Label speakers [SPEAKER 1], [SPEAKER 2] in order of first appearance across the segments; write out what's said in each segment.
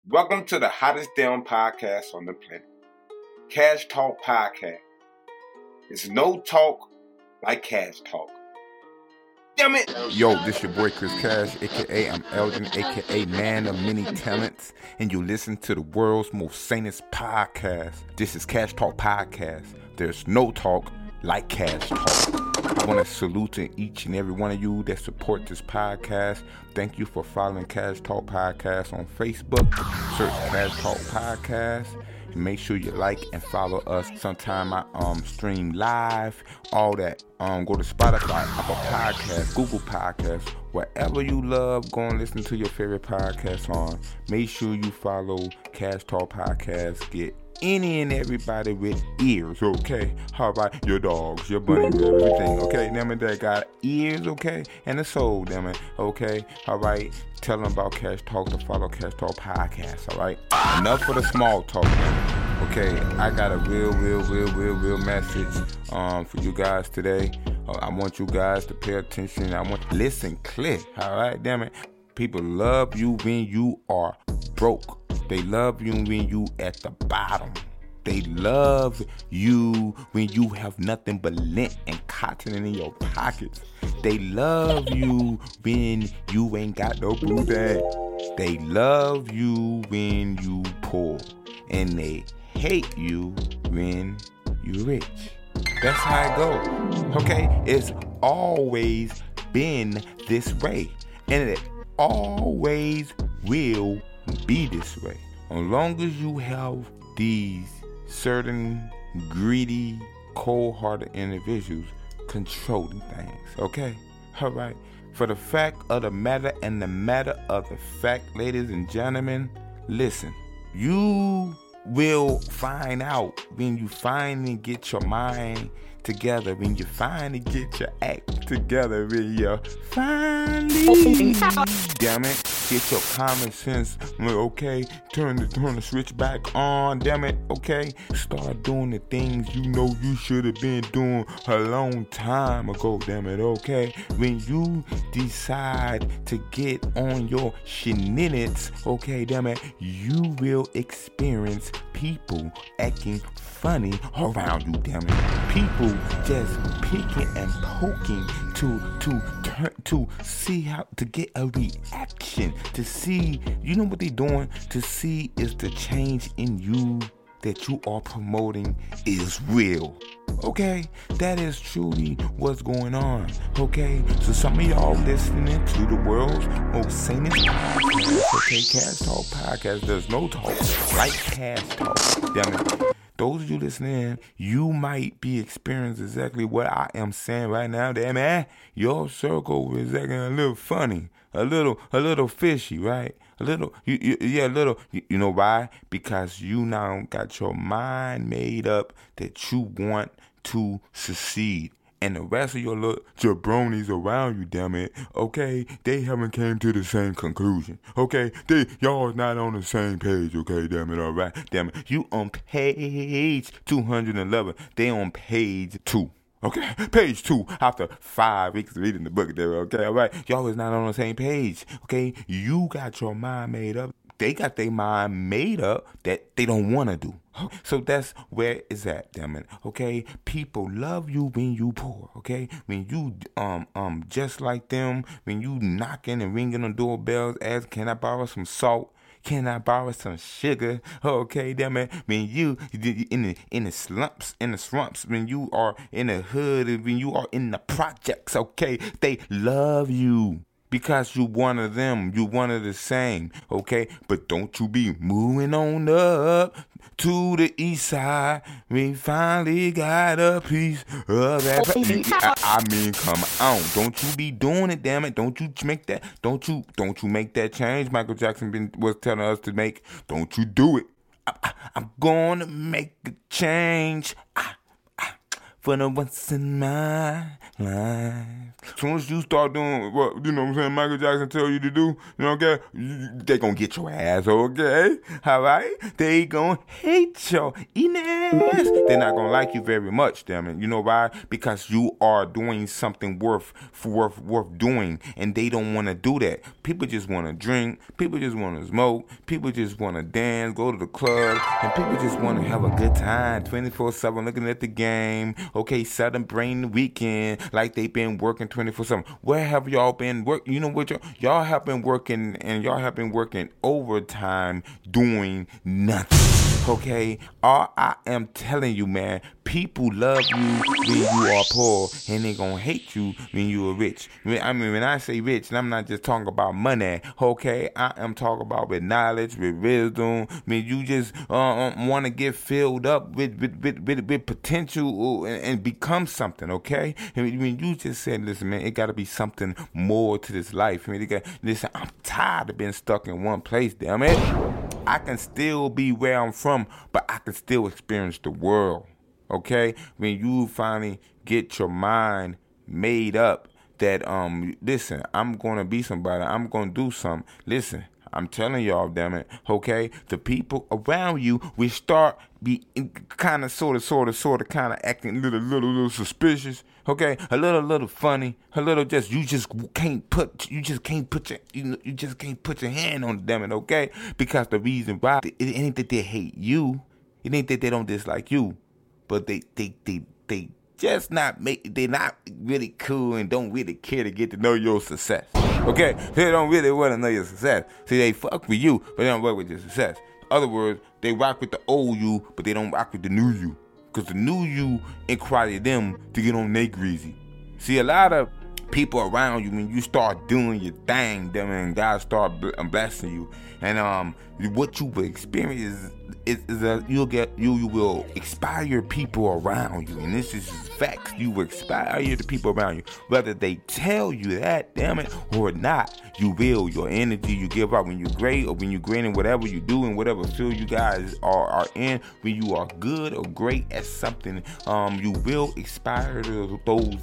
[SPEAKER 1] Welcome to the hottest damn podcast on the planet, Cash Talk Podcast. It's no talk like cash talk. Damn it!
[SPEAKER 2] Yo, this your boy Chris Cash, aka I'm Elgin, aka Man of Many Talents, and you listen to the world's most sanest podcast. This is Cash Talk Podcast. There's no talk like cash talk. I want to salute to each and every one of you that support this podcast. Thank you for following Cash Talk Podcast on Facebook. Search Cash Talk Podcast. And make sure you like and follow us. Sometime I stream live, all that. Go to Spotify, Apple Podcasts, Google Podcasts, wherever you love. Go and listen to your favorite podcast on. Make sure you follow Cash Talk Podcast. Get any and everybody with ears, okay? How about your dogs, your bunnies, everything, okay? Them that got ears, okay? And a soul, them it, okay? All right? Tell them about Cash Talk to follow Cash Talk Podcast, all right? Enough for the small talk, man. Okay, I got a real message for you guys today. I want you guys to pay attention. I want to listen clear, all right? Damn it. People love you when you are broke. They love you when you at the bottom. They love you when you have nothing but lint and cotton in your pockets. They love you when you ain't got no booty. They love you when you poor. And they hate you when you rich. That's how it goes. Okay? It's always been this way. And it always will be this way. As long as you have these certain greedy, cold-hearted individuals controlling things, okay? All right. For the fact of the matter and the matter of the fact, ladies and gentlemen, listen. You will find out when you finally get your mind together, when you finally get your act together, when you finally, damn it, get your common sense, okay, turn the switch back on, damn it, okay, start doing the things you know you should have been doing a long time ago, damn it, okay, when you decide to get on your shenanigans, okay, damn it, you will experience people acting funny around you, damn it, people just picking and poking to see how to get a reaction, to see, you know what they doing, to see is the change in you that you are promoting is real. Okay, that is truly what's going on. Okay, so some of y'all listening to the world's most sanest podcast, okay, Cash Talk Podcast. There's no talk like Cash Talk. Damn it. Those of you listening, you might be experiencing exactly what I am saying right now. Damn man, your circle is acting a little funny, a little fishy, right? A little, a little. You know why? Because you now got your mind made up that you want to succeed. And the rest of your little jabronis around you, damn it, okay, they haven't came to the same conclusion, okay? Y'all not on the same page, okay, damn it, all right? Damn it, you on page 211, they on page 2. Okay, page 2 after 5 weeks of reading the book there, okay, all right? Y'all is not on the same page, okay? You got your mind made up. They got their mind made up that they don't want to do. So that's where it's at, damn it. Okay, people love you when you poor. Okay, when you just like them, when you knocking and ringing on doorbells, asking, can I borrow some salt? Can I borrow some sugar? Okay, damn it. When you in the slumps, when you are in the hood, when you are in the projects, okay, they love you. Because you one of them, you one of the same, okay? But don't you be moving on up to the east side. We finally got a piece of that. I mean, come on. Don't you be doing it, damn it. Don't you make that, don't you make that change Michael Jackson was telling us to make. Don't you do it. I'm gonna make a change. for the once in my life. As soon as you start doing what, you know what I'm saying, Michael Jackson tell you to do, you know, okay, they gonna get your ass, okay? All right? They gonna hate your Inez. They're not gonna like you very much, damn it. You know why? Because you are doing something worth doing, and they don't want to do that. People just want to drink. People just want to smoke. People just want to dance, go to the club, and people just want to have a good time 24/7 looking at the game, okay, celebrating the weekend like they been working 24/7. Where have y'all been working? You know what? Y'all have been working, and y'all have been working overtime doing nothing, okay? All I am telling you, man, people love you when you are poor, and they gonna hate you when you are rich. I mean, when I say rich, I'm not just talking about money, okay? I am talking about with knowledge, with wisdom. I mean, you just want to get filled up with potential and become something, okay? I mean, you just said, listen, man, it got to be something more to this life. I mean, listen, I'm tired of being stuck in one place, damn it. I can still be where I'm from, but I can still experience the world. Okay, when you finally get your mind made up that listen, I'm gonna be somebody, I'm gonna do something. Listen, I'm telling y'all, damn it, okay? The people around you will start be kind of, sort of, kind of acting little suspicious, okay? A little funny, a little you just can't put your hand on them, okay? Because the reason why it ain't that they hate you, it ain't that they don't dislike you. But they just they're not really cool and don't really care to get to know your success. Okay? They don't really want to know your success. See, they fuck with you, but they don't work with your success. In other words, they rock with the old you, but they don't rock with the new you. Because the new you inquire them to get on their greasy. See, a lot of people around you, when you start doing your thing, then when God start blessing you, and what you will experience is you will inspire people around you, and this is facts. You will inspire the people around you, whether they tell you that, damn it, or not. You will. Your energy you give out when you're great, or when you're great in whatever you do, in whatever field you guys are in, when you are good or great at something, you will inspire those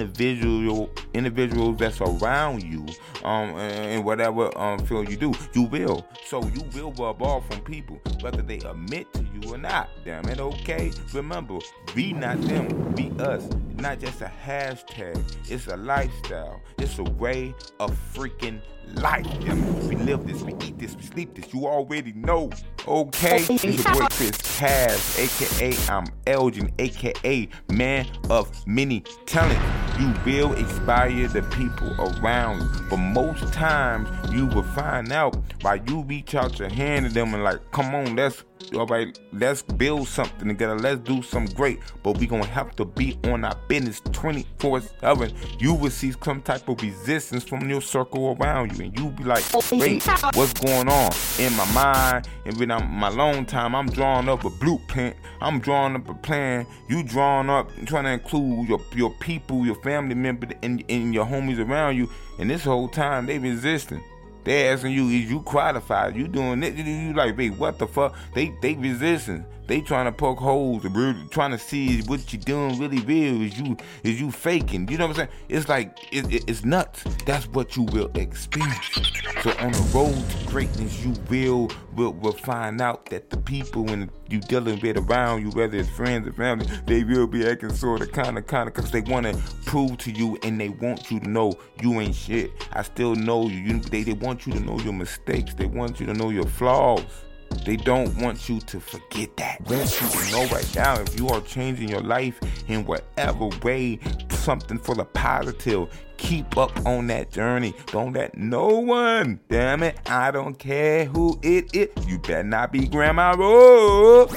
[SPEAKER 2] individuals that's around you, in whatever field you do. You will. So you will rub off on people, whether they admit to you or not. Damn it, okay? Remember, be not them, be us. Not just a hashtag. It's a lifestyle. It's a way of freaking life. We live this, we eat this, we sleep this. You already know. Okay? It's your boy Chris Cash, aka I'm Elgin, aka Man of Many Talents. You will inspire the people around you. But most times you will find out by you reach out your hand to them and like, come on, let's build something together. Let's do something great. But we gonna have to be on our business 24/7. You will see some type of resistance from your circle around you, and you be like, wait, what's going on? In my mind, and when I'm my long time, I'm drawing up a blueprint. I'm drawing up a plan. You drawing up, trying to include your people, your family members, and your homies around you. And this whole time they resisting. They asking you, is you qualified? You doing it? You like, wait, what the fuck? They resisting. They trying to poke holes, trying to see what you doing really real. Is you faking? You know what I'm saying? It's like it's nuts. That's what you will experience. So on the road to greatness, you will find out that the people when you dealing with around you, whether it's friends or family, they will be acting sort of kind of, because they want to prove to you and they want you to know you ain't shit. I still know you. They want you to know your mistakes. They want you to know your flaws. They don't want you to forget that. They want you to know right now, if you are changing your life in whatever way, something for the positive, keep up on that journey. Don't let no one, damn it, I don't care who it is. You better not be Grandma Rose.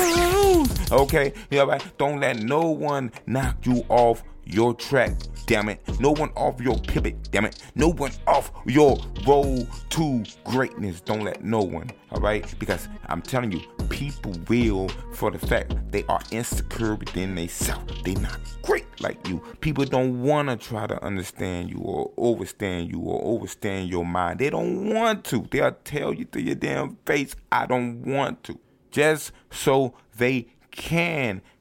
[SPEAKER 2] Okay, yeah, right. Don't let no one knock you off your track, damn it. No one off your pivot, damn it. No one off your road to greatness. Don't let no one, all right? Because I'm telling you, people will, for the fact they are insecure within themselves. They're not great like you. People don't want to try to understand you or overstand your mind. They don't want to. They'll tell you to your damn face, I don't want to. Just so they can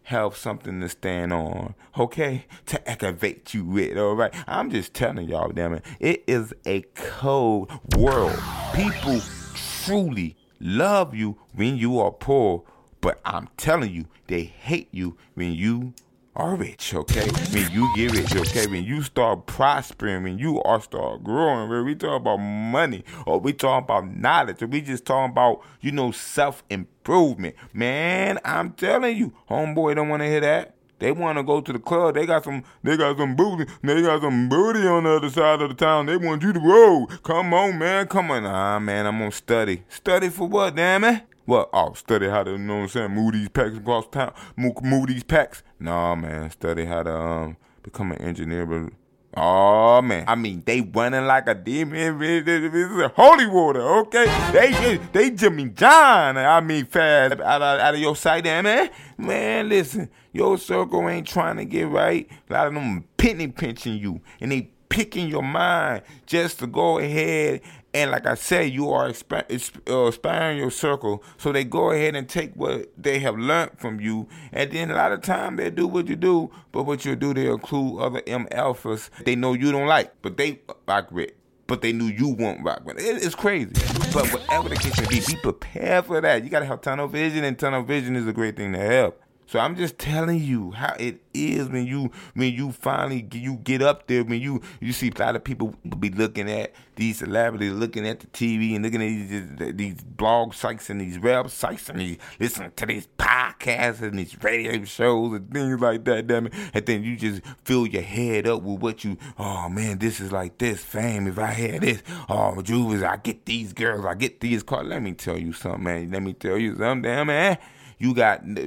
[SPEAKER 2] have something to stand on, okay? To aggravate you with, all right? I'm just telling y'all, damn it. It is a cold world. People truly love you when you are poor, but I'm telling you, they hate you when you are rich, okay? When you get rich, okay? When you start prospering, when you are start growing, when we talk about money, or we talking about knowledge, or we just talking about, self-improvement. Man, I'm telling you, homeboy don't want to hear that. They want to go to the club. They got some booty. They got some booty on the other side of the town. They want you to roll. Come on, man. Come on. Nah, man, I'm going to study. Study for what, damn it? What? Oh, study how to, move these packs across town. Move these packs. Nah, man, study how to become an engineer. But, oh, man. I mean, they running like a demon. It's holy water, okay? They Jimmy John, fast out of your sight, damn it. Man, listen, your circle ain't trying to get right. A lot of them penny pinching you, and they picking your mind just to go ahead and, like I said, you are expanding your circle, so they go ahead and take what they have learned from you, and then a lot of time they do what you do, but what you do, they include other M-alphas they know you don't like, but they rock with, but they knew you won't rock with. It's crazy, but whatever the case may be prepared for that. You got to have tunnel vision, and tunnel vision is a great thing to have. So I'm just telling you how it is when you finally get up there, when you see a lot of people be looking at these celebrities, looking at the TV and looking at these blog sites and these websites and listening to these podcasts and these radio shows and things like that, damn it. And then you just fill your head up with what oh man, this is like this fame. If I had this, I get these girls, I get these cars. Let me tell you something, man. Damn man. You got a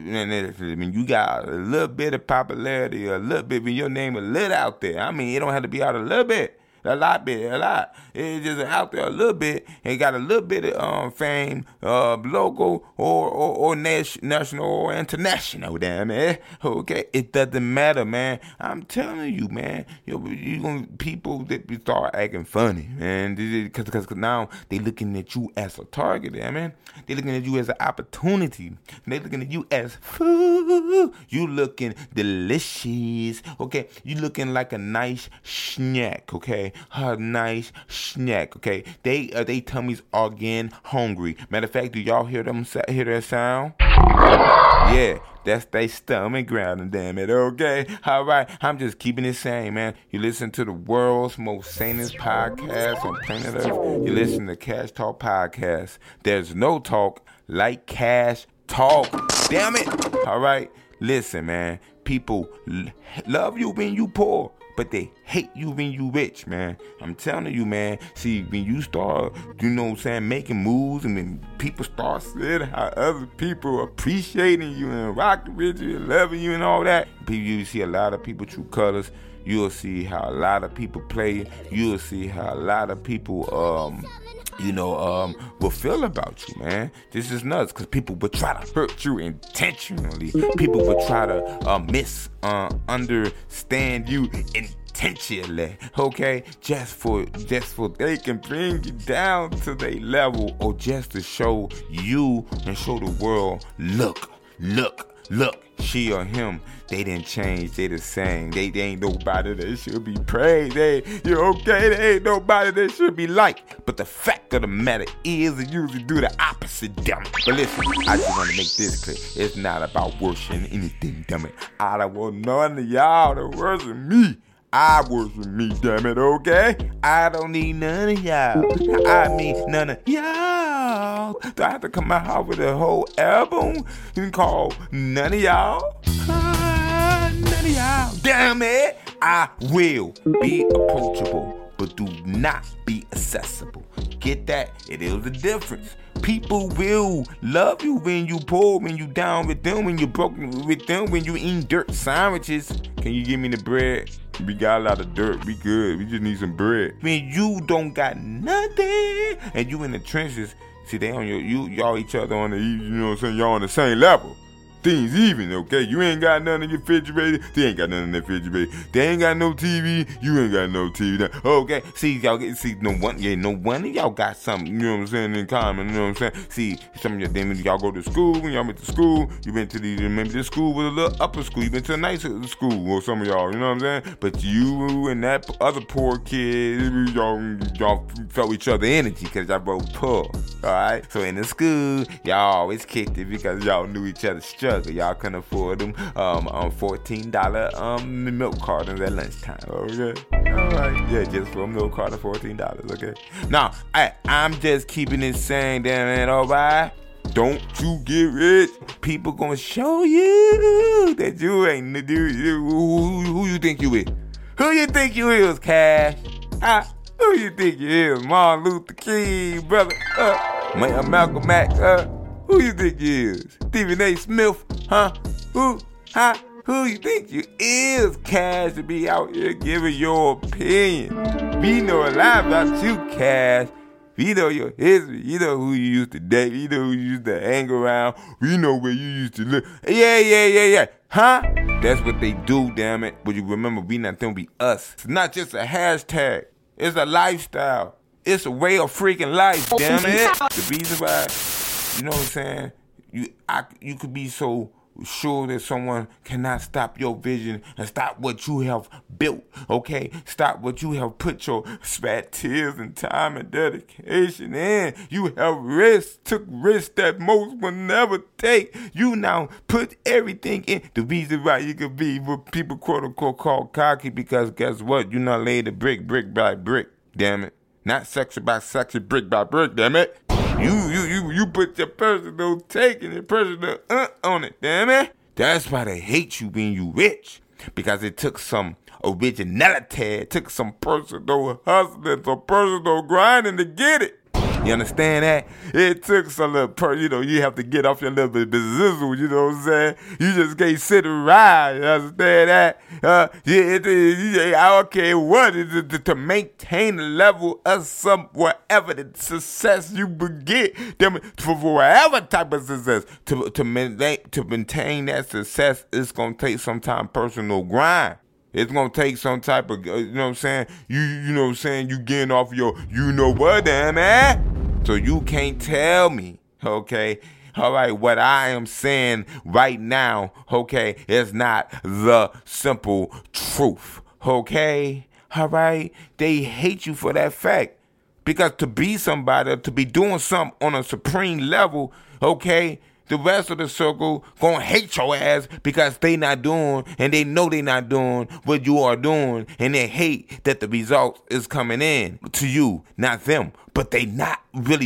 [SPEAKER 2] little bit of popularity, a little bit, when your name a little out there. I mean, it don't have to be out a little bit. A lot. It's just out there a little bit. And got a little bit of fame, local or national or international, damn it. Okay, it doesn't matter, man. I'm telling you, man. People that start acting funny, man, because now they looking at you as a target, man. They looking at you as an opportunity. They looking at you as food. You looking delicious, okay? You looking like a nice snack, okay? A nice snack, okay? They tummies are getting hungry. Matter of fact, do y'all hear that sound? Yeah, that's they stomach growling, damn it, okay? All right, I'm just keeping it sane, man. You listen to the world's most sanest podcast on planet Earth. You listen to Cash Talk Podcast. There's no talk like Cash Talk. Damn it. All right, listen, man. People love you when you poor, but they hate you when you rich, man. I'm telling you, man. See, when you start, making moves, and when people start seeing how other people appreciating you and rocking with you and loving you and all that, you see a lot of people true colors. You'll see how a lot of people play. You'll see how a lot of people, will feel about you, man. This is nuts, because people would try to hurt you intentionally. People would try to misunderstand you intentionally, okay? Just for they can bring you down to their level, or just to show you and show the world, look, she or him, they didn't change, they the same. They ain't nobody that should be praised. They ain't nobody that should be liked. But the fact of the matter is, they usually do the opposite, damn it. But listen, I just want to make this clear. It's not about worshiping anything, damn it. I don't want none of y'all to worship me. I worship me, damn it, okay? I don't need none of y'all. I mean, none of y'all. Do I have to come out with a whole album called None of Y'all? None of y'all. Damn it. I will be approachable, but do not be accessible. Get that? It is the difference. People will love you when you poor, when you down with them, when you broken with them, when you eating dirt sandwiches. Can you give me the bread? We got a lot of dirt. We good. We just need some bread. When you don't got nothing and you in the trenches, see, they on y'all each other on the, y'all on the same level. things even, okay? You ain't got nothing in your refrigerator, they ain't got nothing in the refrigerator. They ain't got no TV, you ain't got no TV. Okay, see, y'all no one of y'all got something, you know what I'm saying, in common, you know what I'm saying? See, some of y'all go to school, when y'all went to school, you been to maybe the school with a little upper school, you been to a nicer school, or some of y'all, you know what I'm saying? But you and that other poor kid, y'all felt each other energy, because y'all both poor, alright? So in the school, y'all always kicked it because y'all knew each other's struggle. Y'all couldn't afford them $14 milk cartons at lunchtime. Okay, all right, yeah, just for a milk carton, $14. Okay. Now, I'm just keeping it saying, damn it, all right. Don't you get rich. People gonna show you that you ain't the dude. Who you think you is? Who you think you is, Cash? Who you think you is? Martin Luther King, brother? Malcolm X? Who you think you is? Stephen A. Smith? Who you think you is, Cash, to be out here giving your opinion? We know a lot about you, Cash. We know your history. You know who you used to date. You know who you used to hang around. We know where you used to live. Yeah. That's what they do, damn it. But you remember, we not them, we us. It's not just a hashtag. It's a lifestyle. It's a way of freaking life, damn it. The reason why, you know what I'm saying? You could be so sure that someone cannot stop your vision and stop what you have built, okay? Stop what you have put your sweat, tears, and time and dedication in. You have took risks that most will never take. You now put everything in. The reason why you could be what people quote unquote call cocky, because guess what? You not laid the brick by brick, damn it. Not section by section, brick by brick, damn it. You put your personal take and your personal on it, damn it. That's why they hate you when you rich. Because it took some originality, it took some personal hustling, some personal grinding to get it. You understand that? It took some little, you have to get off your little bit of zizzle, you know what I'm saying? You just can't sit and ride, you understand that? I don't care what, to maintain the level of whatever the success you get, for whatever type of success, to maintain that success, it's going to take some time personal grind. It's going to take some type of, you know what I'm saying? You know what I'm saying? You getting off your, you know what, damn it? So you can't tell me, okay? All right, what I am saying right now, okay, is not the simple truth, okay? All right? They hate you for that fact. Because to be somebody, to be doing something on a supreme level, okay, the rest of the circle gonna hate your ass because they not doing, and they know they not doing what you are doing, and they hate that the result is coming in to you, not them. But they can't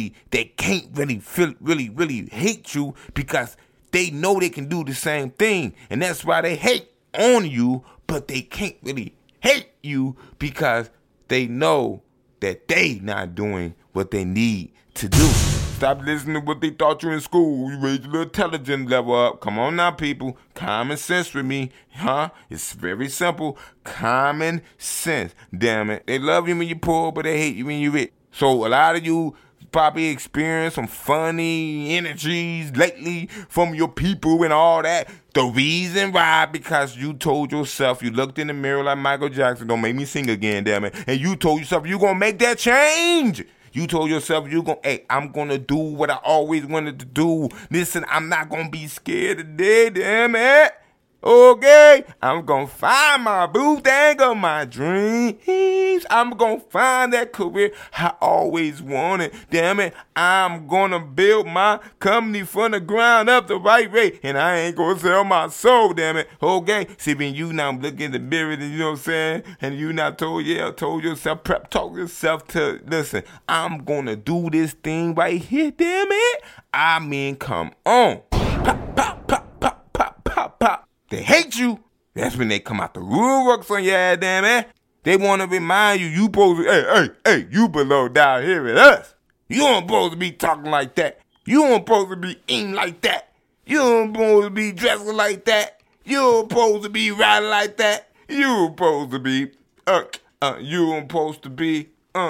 [SPEAKER 2] really really hate you because they know they can do the same thing, and that's why they hate on you, but they can't really hate you because they know that they not doing what they need to do. Stop listening to what they taught you in school. You raise your little intelligence level up. Come on now, people. Common sense with me. It's very simple. Common sense. Damn it. They love you when you're poor, but they hate you when you're rich. So a lot of you probably experienced some funny energies lately from your people and all that. The reason why, because you told yourself, you looked in the mirror like Michael Jackson, don't make me sing again, damn it. And you told yourself you're going to make that change. You told yourself I'm going to do what I always wanted to do. Listen, I'm not going to be scared today, damn it. Okay, I'm going to find my boo thing of my dreams. I'm going to find that career I always wanted. Damn it, I'm going to build my company from the ground up the right way. And I ain't going to sell my soul, damn it. Okay, see, when you now look in the mirror, you know what I'm saying? And you now told yourself, prep talk yourself to, listen, I'm going to do this thing right here, damn it. I mean, come on. Pop, pop, pop, pop, pop, pop, pop. They hate you. That's when they come out the woodworks on your ass, damn it. They want to remind you, you supposed to, hey, you belong down here with us. You don't supposed to be talking like that. You don't supposed to be eating like that. You don't supposed to be dressing like that. You don't supposed to be riding like that. You supposed to be,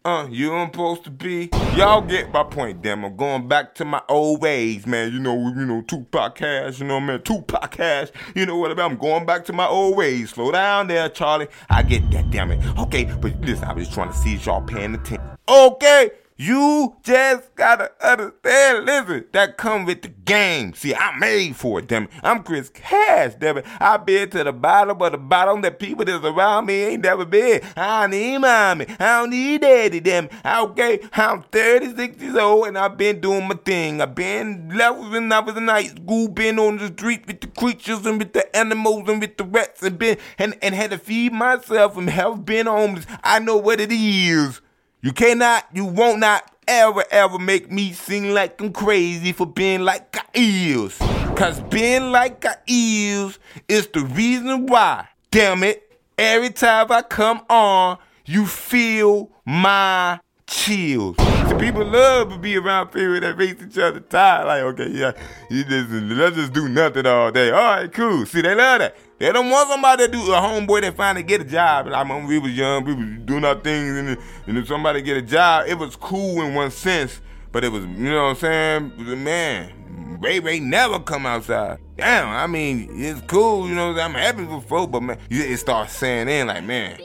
[SPEAKER 2] You don't supposed to be. Y'all get my point, damn. I'm going back to my old ways, man. You know, Tupac Cash, you know, man, Tupac Cash. You know what I mean? I'm going back to my old ways. Slow down there, Charlie. I get that, damn it. Okay, but listen, I was just trying to see if y'all paying attention. Okay, you just gotta understand, listen, that come with the game. See, I'm made for it, damn it. I'm Chris Cash, damn it. I've been to the bottom of the bottom that people that's around me ain't never been. I don't need mommy. I don't need daddy, damn it. Okay, I'm 36 years old and I've been doing my thing. I've been levels when I was in high school, been on the street with the creatures and with the animals and with the rats and been and had to feed myself and have been homeless. I know what it is. You won't not ever make me sing like I'm crazy for being like I is. Cause being like I is the reason why, damn it, every time I come on, you feel my chills. So people love to be around people that makes each other tired. Like, okay, yeah, let's just do nothing all day. All right, cool. See, they love that. They don't want somebody to do a homeboy that finally get a job. Like, when we was young, we was doing our things, and if somebody get a job, it was cool in one sense, but it was, you know what I'm saying? Man, Ray never come outside. Damn, I mean, it's cool, you know, I'm happy for folk, but man, it starts saying in like, man,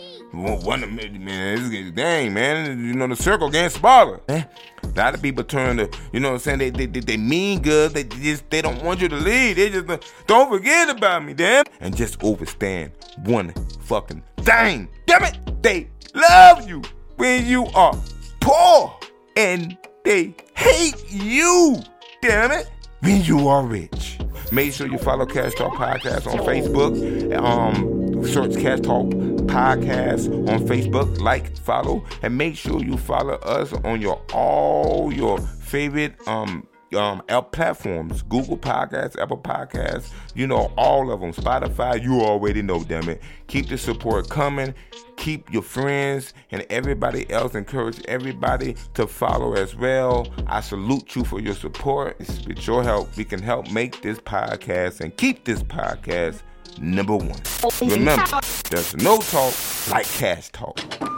[SPEAKER 2] dang, man, you know, the circle getting smaller. A lot of people turn to, you know what I'm saying, they mean good, they don't want you to leave, they just, don't forget about me, damn, and just overstand one fucking thing. Damn it, they love you when you are poor, and they hate you, damn it, when you are rich. Make sure you follow Cash Talk Podcast on Facebook. Search Cash Talk Podcast on Facebook. Like, follow, and make sure you follow us on all your favorite platforms. Google Podcasts, Apple Podcasts, you know, all of them. Spotify, you already know, damn it. Keep the support coming. Keep your friends and everybody else. Encourage everybody to follow as well. I salute you for your support. With your help, we can help make this podcast and keep this podcast number one. Remember, there's no talk like Cash Talk.